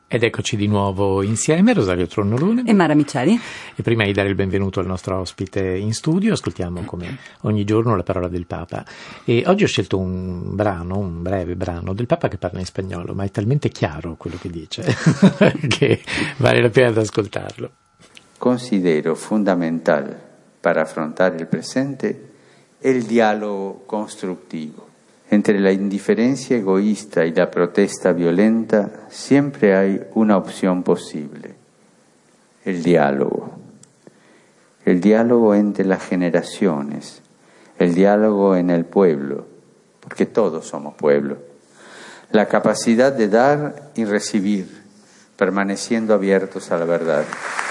Ed eccoci di nuovo insieme, Rosario Tronnolone e Mara Miceli. E prima di dare il benvenuto al nostro ospite in studio, ascoltiamo come ogni giorno la parola del Papa. E oggi ho scelto un breve brano del Papa che parla in spagnolo, ma è talmente chiaro quello che dice che vale la pena di ascoltarlo. Considero fundamental para afrontar el presente el diálogo constructivo. Entre la indiferencia egoísta y la protesta violenta siempre hay una opción posible, el diálogo. El diálogo entre las generaciones, el diálogo en el pueblo, porque todos somos pueblo. La capacidad de dar y recibir, permaneciendo abiertos a la verdad.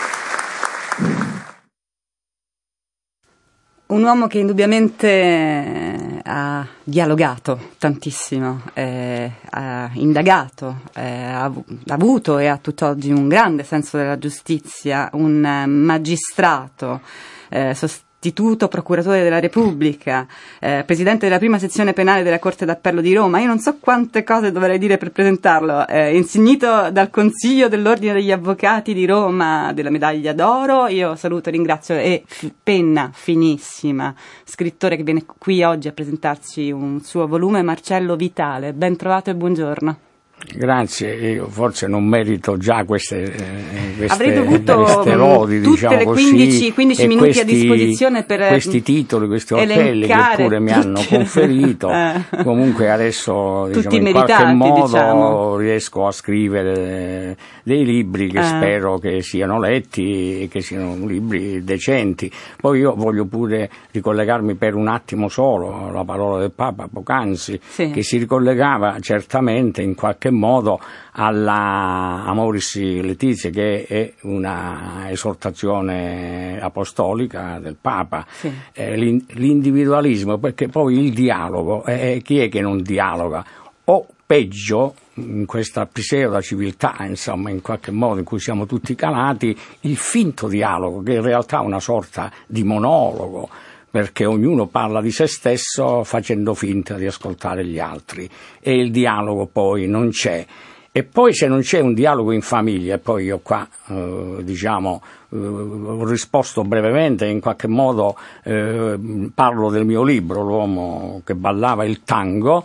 Un uomo che indubbiamente ha dialogato tantissimo, ha indagato, ha avuto e ha tutt'oggi un grande senso della giustizia, un magistrato, sostituto procuratore della Repubblica, presidente della prima sezione penale della Corte d'Appello di Roma. Io non so quante cose dovrei dire per presentarlo, insignito dal Consiglio dell'Ordine degli Avvocati di Roma della medaglia d'oro. Io saluto, ringrazio, e penna finissima, scrittore che viene qui oggi a presentarci un suo volume, Marcello Vitale. Ben trovato e buongiorno. Grazie, io forse non merito già queste avrei dovuto lodi, tutte diciamo le così, 15 minuti a disposizione per questi titoli, questi orpelli che pure mi hanno conferito. Comunque adesso, diciamo, in qualche modo riesco a scrivere dei libri che spero che siano letti e che siano libri decenti. Poi io voglio pure ricollegarmi per un attimo solo alla parola del Papa poc'anzi, che si ricollegava certamente in qualche modo alla Amoris Laetitia, che è una esortazione apostolica del Papa. L'individualismo, perché poi il dialogo, chi è che non dialoga? O peggio, in questa pseudo civiltà, insomma, in qualche modo in cui siamo tutti calati, il finto dialogo, che in realtà è una sorta di monologo, perché ognuno parla di se stesso facendo finta di ascoltare gli altri, e il dialogo poi non c'è. E poi se non c'è un dialogo in famiglia, e poi io qua ho risposto brevemente, in qualche modo parlo del mio libro, L'uomo che ballava il tango,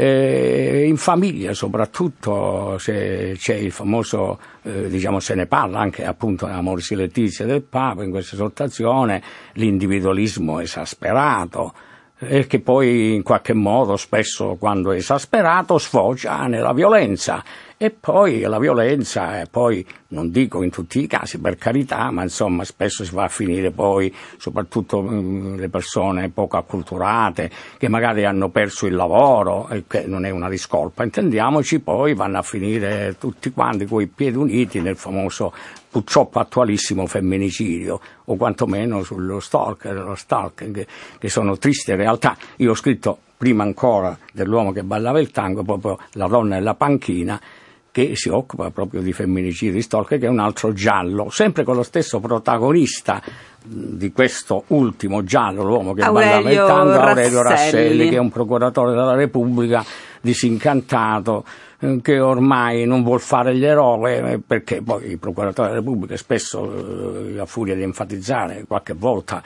in famiglia soprattutto, se c'è il famoso, se ne parla anche appunto Amoris Laetitia del Papa in questa esortazione, l'individualismo esasperato, e che poi in qualche modo spesso, quando è esasperato, sfocia nella violenza. E poi la violenza, poi non dico in tutti i casi, per carità, ma insomma spesso si va a finire poi, soprattutto le persone poco acculturate, che magari hanno perso il lavoro, che non è una discolpa, intendiamoci, poi vanno a finire tutti quanti coi piedi uniti nel famoso, purtroppo attualissimo, femminicidio, o quantomeno sullo stalking, che sono tristi realtà. Io ho scritto prima ancora dell'uomo che ballava il tango, proprio La donna e la panchina, che si occupa proprio di femminicidi, di stalker, che è un altro giallo, sempre con lo stesso protagonista di questo ultimo giallo, l'uomo che ballava il tango, Aurelio Rasselli, che è un procuratore della Repubblica disincantato, che ormai non vuol fare gli eroi, perché poi i procuratori della Repubblica spesso, a furia di enfatizzare, qualche volta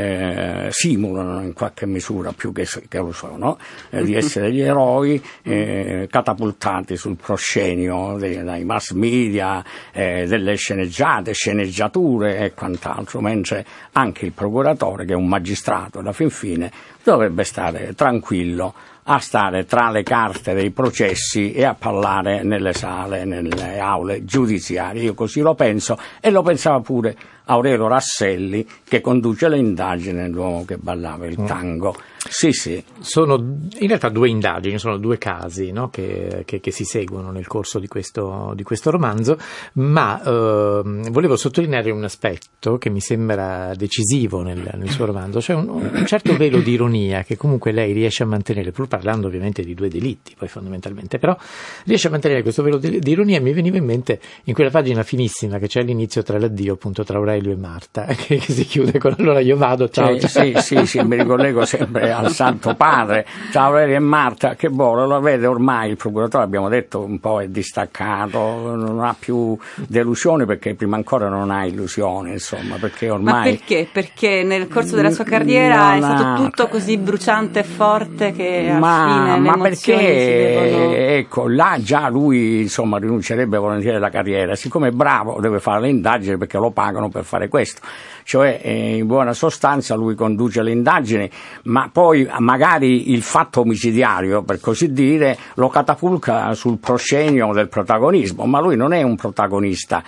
simulano in qualche misura, più che lo sono, di essere gli eroi, catapultati sul proscenio dai mass media, delle sceneggiature e quant'altro, mentre anche il procuratore, che è un magistrato alla fin fine, dovrebbe stare tranquillo a stare tra le carte dei processi e a parlare nelle sale, nelle aule giudiziarie. Io così lo penso, e lo pensava pure Aurelio Rasselli, che conduce le indagini dell'uomo che ballava il tango. Sì. Sono in realtà due indagini, sono due casi, no, che si seguono nel corso di questo romanzo, ma volevo sottolineare un aspetto che mi sembra decisivo nel suo romanzo, cioè un certo velo di ironia che comunque lei riesce a mantenere, pur parlando ovviamente di due delitti, poi fondamentalmente, però riesce a mantenere questo velo di ironia. Mi veniva in mente in quella pagina finissima che c'è all'inizio tra l'addio appunto tra Aurelio e Marta, che si chiude con "allora io vado, ciao". Sì, mi ricollego sempre al Santo Padre, tra Aurelio e Marta, che lo vede ormai il procuratore, abbiamo detto, un po' è distaccato, non ha più delusioni, perché prima ancora non ha illusioni, insomma, perché ormai... Ma perché? Perché nel corso della sua carriera è stato tutto così bruciante e forte che alla fine le emozioni si devono... Ecco, là già lui, insomma, rinuncerebbe volentieri alla carriera, siccome è bravo deve fare le indagini perché lo pagano per fare questo. Cioè, in buona sostanza, lui conduce le indagini, ma poi magari il fatto omicidiario, per così dire, lo catapulta sul proscenio del protagonismo, ma lui non è un protagonista.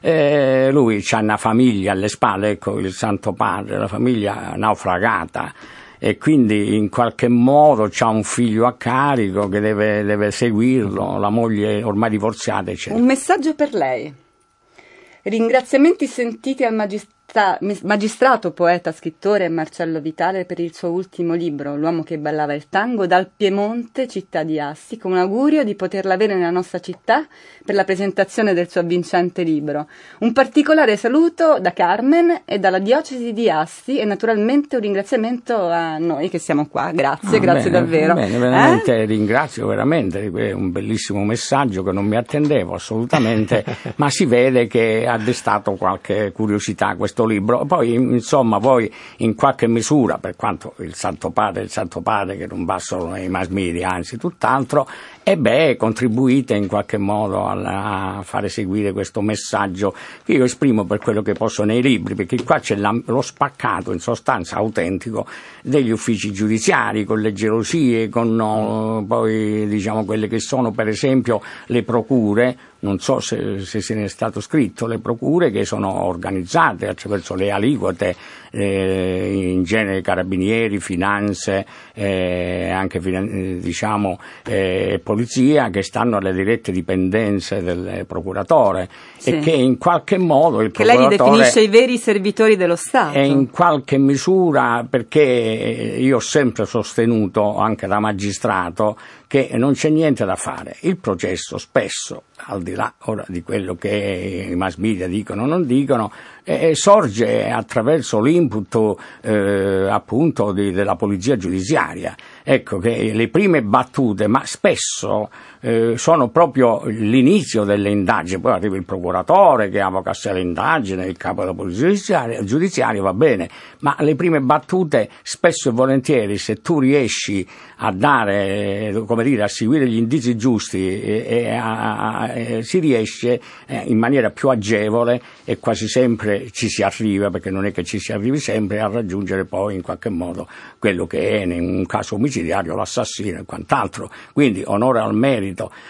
Lui ha una famiglia alle spalle, ecco, il Santo Padre, la famiglia naufragata, e quindi in qualche modo c'ha un figlio a carico che deve seguirlo, la moglie ormai divorziata, eccetera. Un messaggio per lei. Ringraziamenti sentiti al magistrato, poeta, scrittore Marcello Vitale per il suo ultimo libro, L'uomo che ballava il tango, dal Piemonte, città di Asti, con un augurio di poterla avere nella nostra città per la presentazione del suo avvincente libro. Un particolare saluto da Carmen e dalla diocesi di Asti, e naturalmente un ringraziamento a noi che siamo qua. Grazie, grazie bene, davvero. Bene, veramente ringrazio, veramente, è un bellissimo messaggio che non mi attendevo assolutamente, ma si vede che ha destato qualche curiosità questo libro. Poi insomma voi in qualche misura, per quanto il Santo Padre che non va solo nei mass media, anzi tutt'altro, contribuite in qualche modo a fare seguire questo messaggio che io esprimo per quello che posso nei libri, perché qua c'è lo spaccato in sostanza autentico degli uffici giudiziari, con le gelosie, con poi diciamo quelle che sono per esempio le procure. Non so se ne è stato scritto, le procure che sono organizzate attraverso le aliquote, in genere carabinieri, finanze, anche polizia, che stanno alle dirette dipendenze del procuratore, sì, e che in qualche modo il procuratore... Che lei li definisce i veri servitori dello Stato. E in qualche misura, perché io ho sempre sostenuto, anche da magistrato, che non c'è niente da fare. Il processo spesso, al di là ora di quello che i mass media dicono o non dicono, sorge attraverso l'input appunto della polizia giudiziaria. Ecco che le prime battute, ma spesso sono proprio l'inizio delle indagini, poi arriva il procuratore che avoca a sé l'indagine, il capo della polizia giudiziaria, va bene, ma le prime battute spesso e volentieri, se tu riesci a dare, come dire, a seguire gli indizi giusti, si riesce in maniera più agevole, e quasi sempre ci si arriva, perché non è che ci si arrivi sempre, a raggiungere poi in qualche modo quello che è in un caso omicidiario l'assassino e quant'altro. Quindi onore al merito,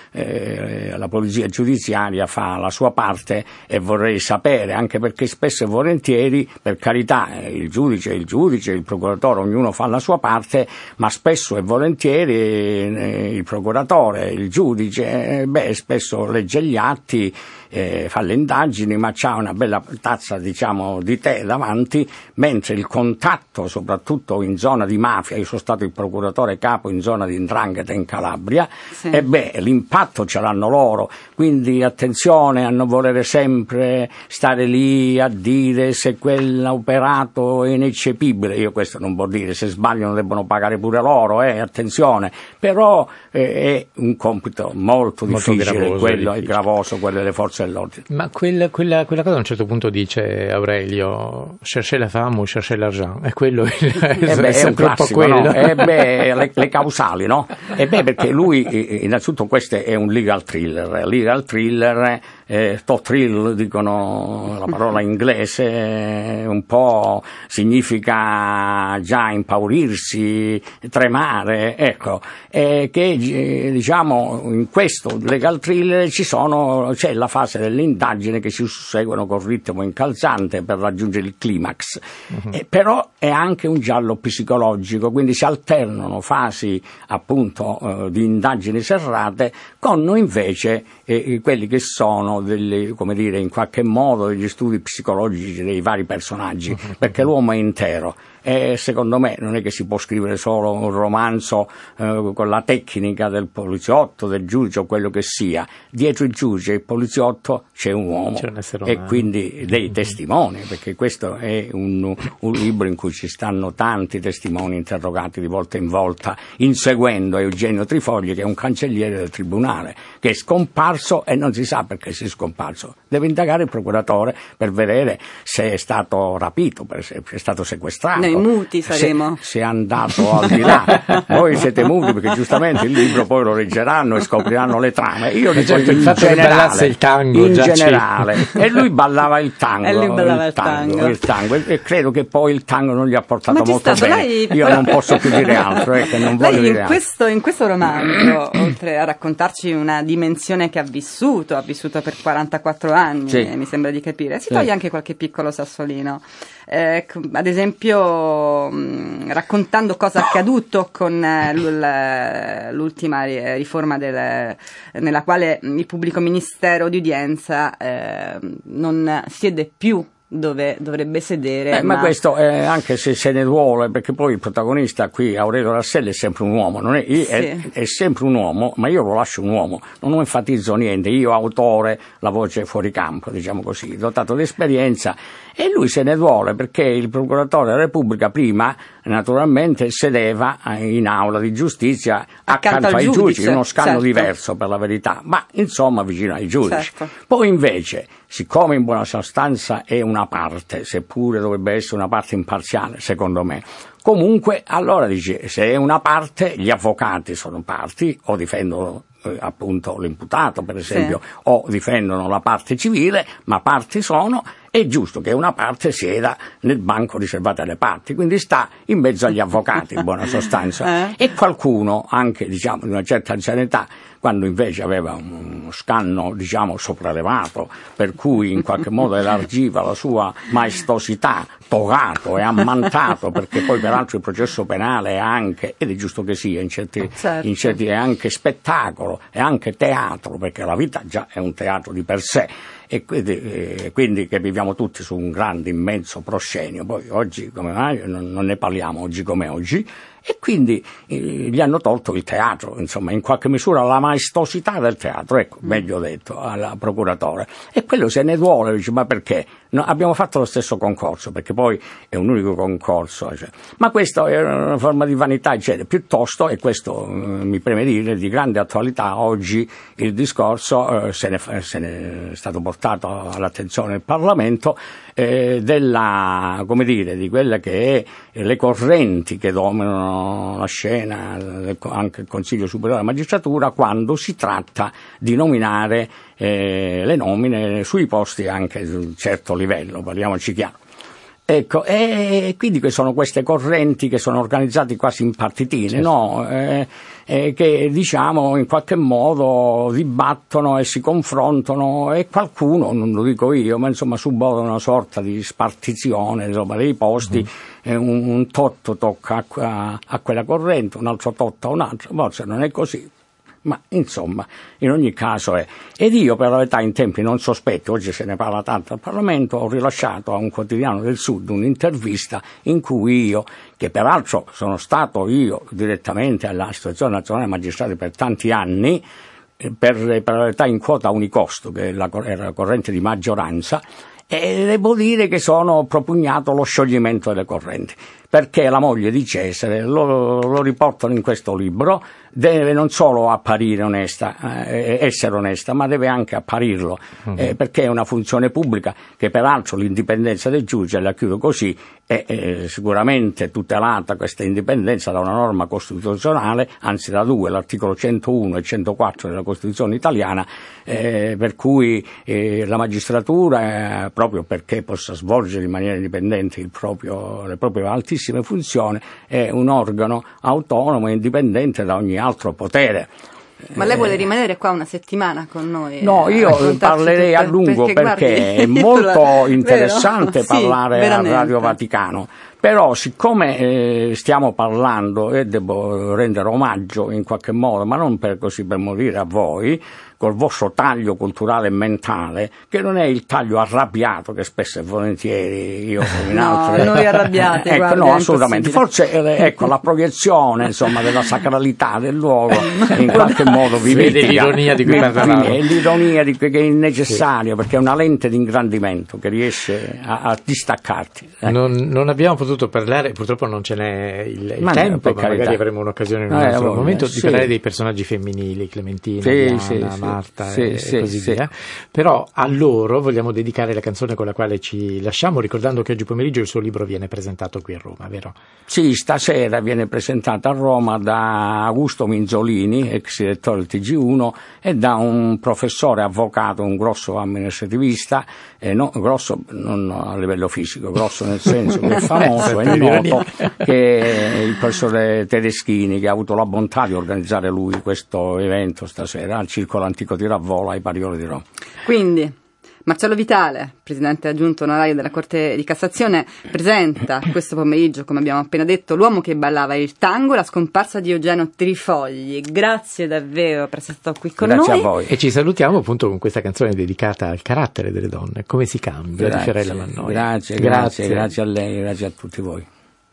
la polizia giudiziaria fa la sua parte, e vorrei sapere, anche perché spesso e volentieri, per carità, il giudice, il procuratore, ognuno fa la sua parte, ma spesso e volentieri il procuratore, il giudice, spesso legge gli atti, fa le indagini, ma c'ha una bella tazza, diciamo, di tè davanti, mentre il contatto, soprattutto in zona di mafia, io sono stato il procuratore capo in zona di 'ndrangheta in Calabria, sì, l'impatto ce l'hanno loro, quindi attenzione a non volere sempre stare lì a dire se quell'operato è ineccepibile. Io questo non vuol dire, se sbagliano debbono pagare pure loro, attenzione, però è un compito molto difficile, gravoso, quello è gravoso, quello delle forze dell'ordine. Ma quella cosa a un certo punto dice Aurelio, cherchez la femme ou cherchez l'argent, è quello è sempre un classico, un po' quello. No? Le causali, no? Perché lui, innanzitutto questo è un legal thriller, to thrill, dicono la parola inglese, un po' significa già impaurirsi, tremare, ecco, che diciamo in questo legal thriller c'è la fase dell'indagine che si susseguono con ritmo incalzante per raggiungere il climax, però è anche un giallo psicologico, quindi si alternano fasi appunto di indagini serrate con invece quelli che sono come dire, in qualche modo degli studi psicologici dei vari personaggi, perché l'uomo è intero, e secondo me non è che si può scrivere solo un romanzo con la tecnica del poliziotto, del giudice o quello che sia. Dietro il giudice e il poliziotto c'è un uomo, c'è un essere e umano, quindi dei testimoni, perché questo è un libro in cui ci stanno tanti testimoni interrogati di volta in volta, inseguendo Eugenio Trifogli, che è un cancelliere del tribunale, che è scomparso e non si sa perché sia scomparso. Deve indagare il procuratore per vedere se è stato rapito, per esempio, se è stato sequestrato. Noi muti saremo. Se è andato al di là. Voi siete muti perché giustamente il libro poi lo leggeranno e scopriranno le trame. Io dico certo, il fatto che ballasse il tango, in generale. E lui ballava il tango. E lui ballava il tango. E credo che poi il tango non gli ha portato molto bene. Lei... Io non posso più dire altro, che non voglio dire altro. In questo romanzo, oltre a raccontarci una dimensione che ha vissuto per 44 anni, sì, mi sembra di capire, si toglie anche qualche piccolo sassolino. Ad esempio raccontando cosa è accaduto con l'ultima riforma nella quale il pubblico ministero di udienza non siede più dove dovrebbe sedere. Ma questo anche se se ne duole, perché poi il protagonista qui, Aurelio Rasselli, è sempre un uomo, non è, è sempre un uomo, ma io lo lascio un uomo, non enfatizzo niente, io autore, la voce fuori campo, diciamo così, dotato di esperienza, e lui se ne duole perché il procuratore della Repubblica prima naturalmente sedeva in aula di giustizia accanto ai giudici, uno scano diverso per la verità, ma insomma vicino ai giudici. Certo. Poi invece, siccome in buona sostanza è una parte, seppure dovrebbe essere una parte imparziale, secondo me, comunque allora dice, se è una parte, gli avvocati sono parti, o difendono appunto l'imputato per esempio, o difendono la parte civile, ma parti sono, è giusto che una parte sieda nel banco riservato alle parti, quindi sta in mezzo agli avvocati in buona sostanza, e qualcuno anche diciamo di una certa anzianità, quando invece aveva uno scanno diciamo sopraelevato, per cui in qualche modo elargiva la sua maestosità, togato e ammantato, perché poi peraltro il processo penale è anche, ed è giusto che sia, in certi è anche spettacolo, è anche teatro, perché la vita già è un teatro di per sé, e quindi che viviamo tutti su un grande, immenso proscenio. Poi oggi come mai non ne parliamo oggi come oggi, e quindi gli hanno tolto il teatro, insomma in qualche misura la maestosità del teatro, ecco, meglio detto, al procuratore, e quello se ne duole, dice ma perché? No, abbiamo fatto lo stesso concorso, perché poi è un unico concorso, cioè. Ma questo è una forma di vanità, eccetera. Piuttosto, e questo mi preme dire, di grande attualità oggi il discorso se ne è stato portato all'attenzione del Parlamento, di quella che è le correnti che dominano la scena, anche il Consiglio Superiore della Magistratura, quando si tratta di nominare le nomine sui posti anche di un certo livello, parliamoci chiaro. Ecco, e quindi sono queste correnti che sono organizzate quasi in partitine, certo, no? Che diciamo in qualche modo dibattono e si confrontano, e qualcuno, non lo dico io, ma insomma suboda una sorta di spartizione insomma, dei posti, un totto tocca a quella corrente, un altro totto a un altro, forse non è così. Ma insomma, in ogni caso è. Ed io per la verità in tempi non sospetti, oggi se ne parla tanto al Parlamento, ho rilasciato a un quotidiano del Sud un'intervista in cui io, che peraltro sono stato io direttamente all'Associazione Nazionale Magistrati per tanti anni, per la verità in quota Unicosto, che era la corrente di maggioranza, e devo dire che sono propugnato lo scioglimento delle correnti, perché la moglie di Cesare, lo riportano in questo libro, deve non solo apparire onesta, essere onesta, ma deve anche apparirlo, perché è una funzione pubblica che peraltro l'indipendenza del giudice, la chiudo così, è sicuramente tutelata questa indipendenza da una norma costituzionale, anzi da due, l'articolo 101 e 104 della Costituzione italiana, per cui la magistratura, proprio perché possa svolgere in maniera indipendente le proprie altissime funzioni, è un organo autonomo e indipendente da ogni altro potere. Ma lei vuole rimanere qua una settimana con noi? No, io parlerei a lungo perché guardi, è molto interessante parlare a veramente. Radio Vaticano. Però siccome stiamo parlando e devo rendere omaggio in qualche modo, ma non per morire a voi, col vostro taglio culturale e mentale, che non è il taglio arrabbiato che spesso e volentieri io in altre... No, noi arrabbiati, ecco, guardi, no, assolutamente. Forse ecco, la proiezione insomma della sacralità del luogo in qualche modo vi vede l'ironia di cui parlavamo. È l'ironia che è necessaria, perché è una lente di ingrandimento che riesce a distaccarti. Non abbiamo potuto parlare, purtroppo non ce n'è il tempo, ma magari avremo un'occasione in un altro momento di parlare dei personaggi femminili, Clementina, Diana, Marta e così via. Però a loro vogliamo dedicare la canzone con la quale ci lasciamo, ricordando che oggi pomeriggio il suo libro viene presentato qui a Roma, vero? Sì, stasera viene presentato a Roma da Augusto Minzolini, ex direttore del TG1, e da un professore avvocato, un grosso amministrativista, grosso non a livello fisico, grosso nel senso che è famoso, è noto, che è il professore Tedeschini, che ha avuto la bontà di organizzare lui questo evento stasera al Circolo Antico di Ravvola ai Parioli di Roma. Quindi Marcello Vitale, presidente aggiunto onorario della Corte di Cassazione, presenta questo pomeriggio, come abbiamo appena detto, L'uomo che ballava il tango, la scomparsa di Eugenio Trifogli. Grazie davvero per essere stato qui con Grazie noi. a voi. E ci salutiamo appunto con questa canzone dedicata al carattere delle donne, come si cambia, di Fiorella Mannoia. Grazie a lei, grazie a tutti voi.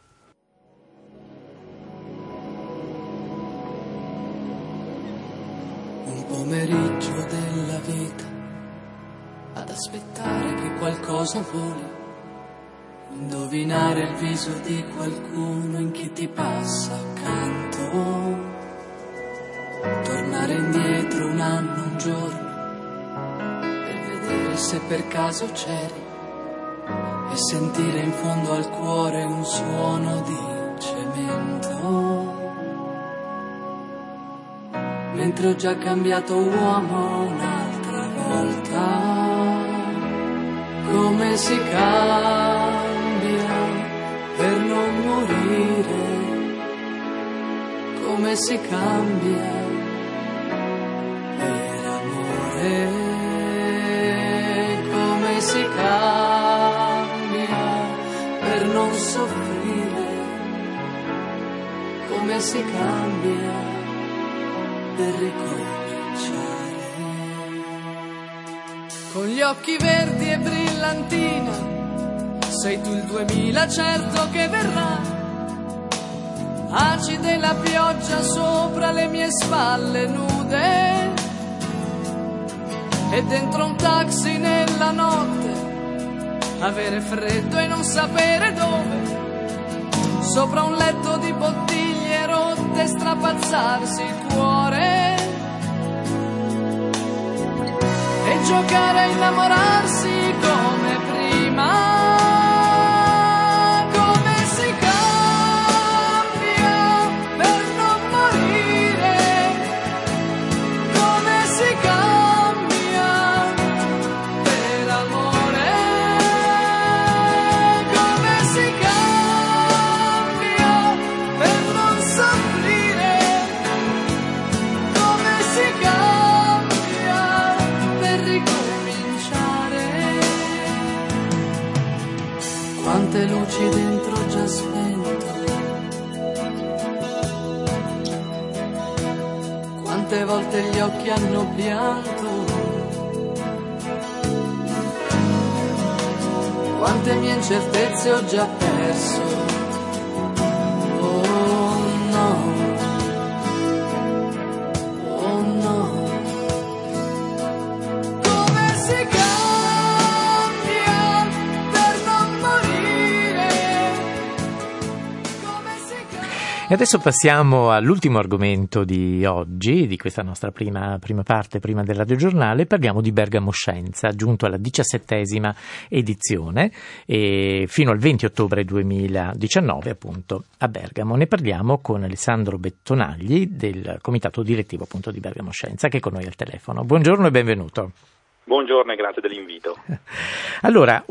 Un pomeriggio della vita ad aspettare che qualcosa voli, indovinare il viso di qualcuno in chi ti passa accanto, tornare indietro un anno, un giorno, per vedere se per caso c'eri e sentire in fondo al cuore un suono di cemento. Mentre ho già cambiato uomo un'altra volta, come si cambia per non morire, come si cambia per amore, come si cambia per non soffrire, come si cambia per ricominciare. Con gli occhi verdi e brillantina, sei tu il 2000 certo che verrà. Acide la pioggia sopra le mie spalle nude, e dentro un taxi nella notte, avere freddo e non sapere dove, sopra un letto di bottiglie rotte, strapazzarsi il cuore e giocare a innamorarsi come prima. Come si cambia per non morire, come si cambia per amore, come si cambia per non soffrire, come si cambia per ricominciare. Quante luci dentro già spento, quante volte gli occhi hanno pianto, quante mie incertezze ho già perso. Oh no, oh no. Come si cambia per non morire, come si cambia. E adesso passiamo all'ultimo argomento di oggi, di questa nostra prima parte, prima del radiogiornale. Parliamo di Bergamo Scienza, giunto alla 17ª edizione, e fino al 20 ottobre 2019 appunto a Bergamo. Ne parliamo con Alessandro Bettonagli del comitato direttivo appunto di Bergamo Scienza, che è con noi al telefono. Buongiorno e benvenuto. Buongiorno e grazie dell'invito. Allora,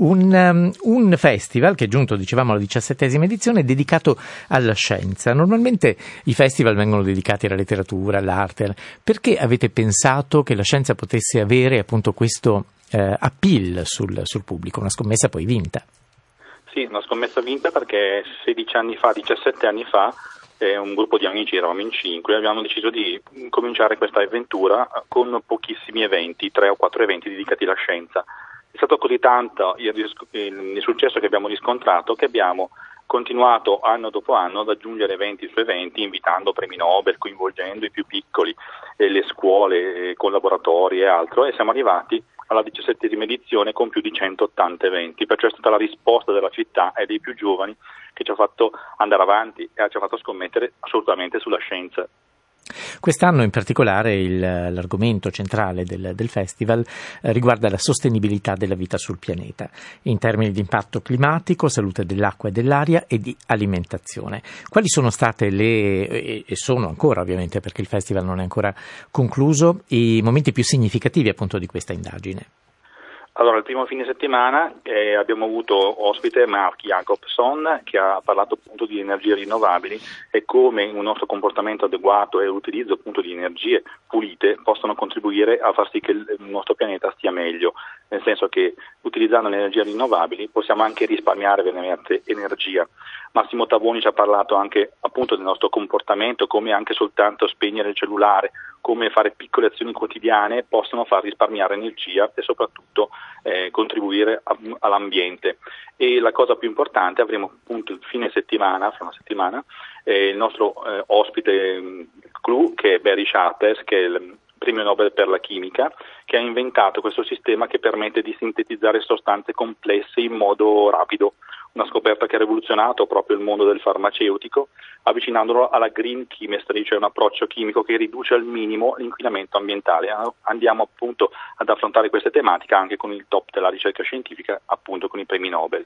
un festival che è giunto, dicevamo, alla 17ª edizione, dedicato alla scienza. Normalmente i festival vengono dedicati alla letteratura, all'arte. Perché avete pensato che la scienza potesse avere appunto questo appeal sul pubblico? Una scommessa poi vinta. Sì, una scommessa vinta perché 17 anni fa, un gruppo di amici, eravamo in 5, abbiamo deciso di cominciare questa avventura con pochissimi eventi, 3 o 4 eventi dedicati alla scienza. È stato così tanto il successo che abbiamo riscontrato che abbiamo continuato anno dopo anno ad aggiungere eventi su eventi, invitando premi Nobel, coinvolgendo i più piccoli, le scuole, collaboratori e altro, e siamo arrivati alla 17ª edizione con più di 180 eventi, perciò è stata la risposta della città e dei più giovani che ci ha fatto andare avanti e ci ha fatto scommettere assolutamente sulla scienza. Quest'anno in particolare l'argomento centrale del festival riguarda la sostenibilità della vita sul pianeta, in termini di impatto climatico, salute dell'acqua e dell'aria e di alimentazione. Quali sono state e sono ancora, ovviamente perché il festival non è ancora concluso, i momenti più significativi appunto di questa indagine? Allora, il primo fine settimana abbiamo avuto ospite Mark Jacobson, che ha parlato appunto di energie rinnovabili e come un nostro comportamento adeguato e l'utilizzo appunto di energie pulite possono contribuire a far sì che il nostro pianeta stia meglio, nel senso che utilizzando le energie rinnovabili possiamo anche risparmiare veramente energia. Massimo Tavoni ci ha parlato anche appunto del nostro comportamento, come anche soltanto spegnere il cellulare, come fare piccole azioni quotidiane possono far risparmiare energia e soprattutto contribuire all'ambiente. E la cosa più importante, avremo appunto il fine settimana, fra una settimana, il nostro ospite clou, che è Barry Sharpless, che è il premio Nobel per la chimica, che ha inventato questo sistema che permette di sintetizzare sostanze complesse in modo rapido. Una scoperta che ha rivoluzionato proprio il mondo del farmaceutico, avvicinandolo alla green chemistry, cioè un approccio chimico che riduce al minimo l'inquinamento ambientale. Andiamo appunto ad affrontare queste tematiche anche con il top della ricerca scientifica, appunto con i premi Nobel.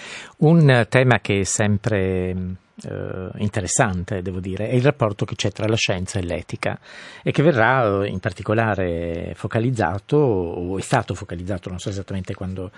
Un tema che è sempre interessante, devo dire, è il rapporto che c'è tra la scienza e l'etica e che verrà in particolare focalizzato, o è stato focalizzato, non so esattamente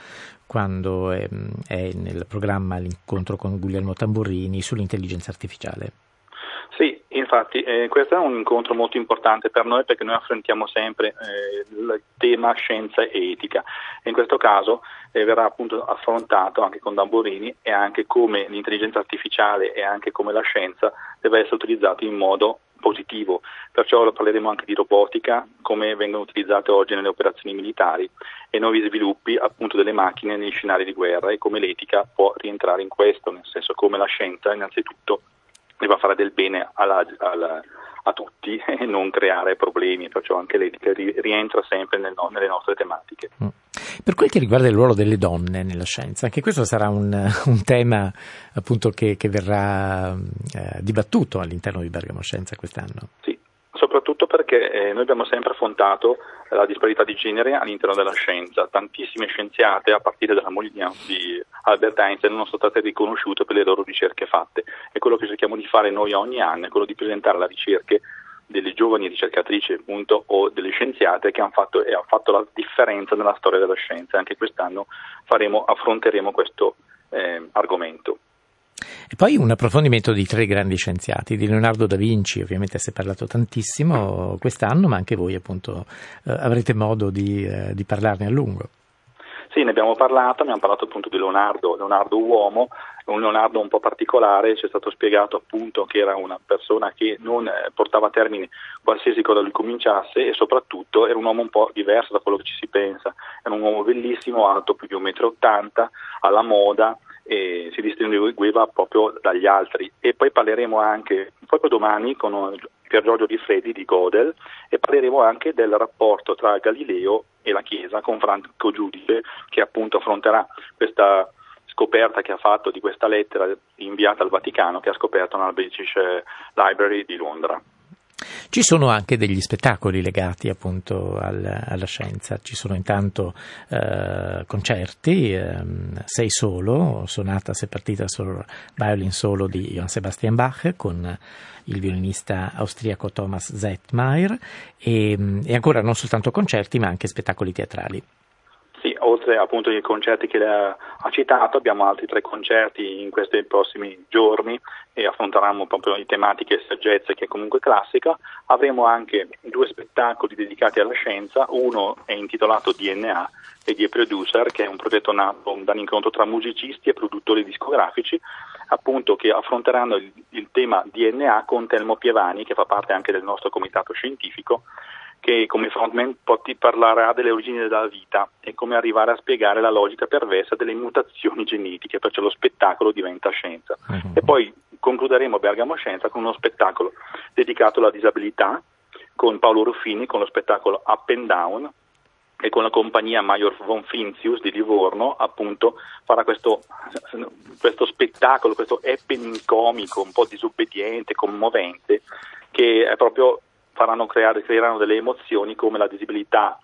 quando è nel programma l'incontro con Guglielmo Tamburrini sull'intelligenza artificiale. Sì, infatti questo è un incontro molto importante per noi perché noi affrontiamo sempre il tema scienza e etica e in questo caso verrà appunto affrontato anche con Tamburrini e anche come l'intelligenza artificiale e anche come la scienza deve essere utilizzata in modo positivo, perciò parleremo anche di robotica, come vengono utilizzate oggi nelle operazioni militari e nuovi sviluppi appunto delle macchine negli scenari di guerra e come l'etica può rientrare in questo, nel senso come la scienza innanzitutto deve fare del bene a tutti e non creare problemi, perciò anche l'etica rientra sempre nelle nostre tematiche. Per quel che riguarda il ruolo delle donne nella scienza, anche questo sarà un tema appunto che verrà dibattuto all'interno di Bergamo Scienza quest'anno. Sì, soprattutto perché noi abbiamo sempre affrontato la disparità di genere all'interno della scienza. Tantissime scienziate, a partire dalla moglie di Albert Einstein, non sono state riconosciute per le loro ricerche fatte. E quello che cerchiamo di fare noi ogni anno è quello di presentare le ricerche delle giovani ricercatrici appunto o delle scienziate che hanno fatto la differenza nella storia della scienza. Anche quest'anno affronteremo questo argomento. E poi un approfondimento di 3 grandi scienziati, di Leonardo da Vinci, ovviamente si è parlato tantissimo quest'anno, ma anche voi appunto avrete modo di parlarne a lungo. Sì, ne abbiamo parlato appunto di Leonardo uomo, un Leonardo un po' particolare, ci è stato spiegato appunto che era una persona che non portava a termine qualsiasi cosa lui cominciasse e soprattutto era un uomo un po' diverso da quello che ci si pensa, era un uomo bellissimo, alto più di 1,80 m, alla moda, e si distingueva proprio dagli altri. E poi parleremo anche proprio domani con Pier Giorgio Di Freddi di Gödel e parleremo anche del rapporto tra Galileo e la Chiesa con Franco Giudice, che appunto affronterà questa scoperta che ha fatto di questa lettera inviata al Vaticano che ha scoperto nella British Library di Londra. Ci sono anche degli spettacoli legati appunto alla scienza, ci sono intanto concerti, 6 solo, sonata se partita solo, violin solo di Johann Sebastian Bach con il violinista austriaco Thomas Zettmeier e ancora non soltanto concerti ma anche spettacoli teatrali. Sì, oltre appunto ai concerti che lei ha citato, abbiamo altri 3 concerti in questi prossimi giorni e affronteranno proprio le tematiche saggezza, che è comunque classica. Avremo anche 2 spettacoli dedicati alla scienza, uno è intitolato DNA e The Producer, che è un progetto nato da un incontro tra musicisti e produttori discografici, appunto che affronteranno il tema DNA con Telmo Pievani, che fa parte anche del nostro comitato scientifico, che come frontman ti parlerà delle origini della vita e come arrivare a spiegare la logica perversa delle mutazioni genetiche, perciò lo spettacolo diventa scienza. E poi concluderemo Bergamo Scienza con uno spettacolo dedicato alla disabilità, con Paolo Ruffini, con lo spettacolo Up and Down, e con la compagnia Major von Finzius di Livorno, appunto, farà questo spettacolo, questo happening comico, un po' disobbediente, commovente, che è proprio creeranno delle emozioni come la disabilità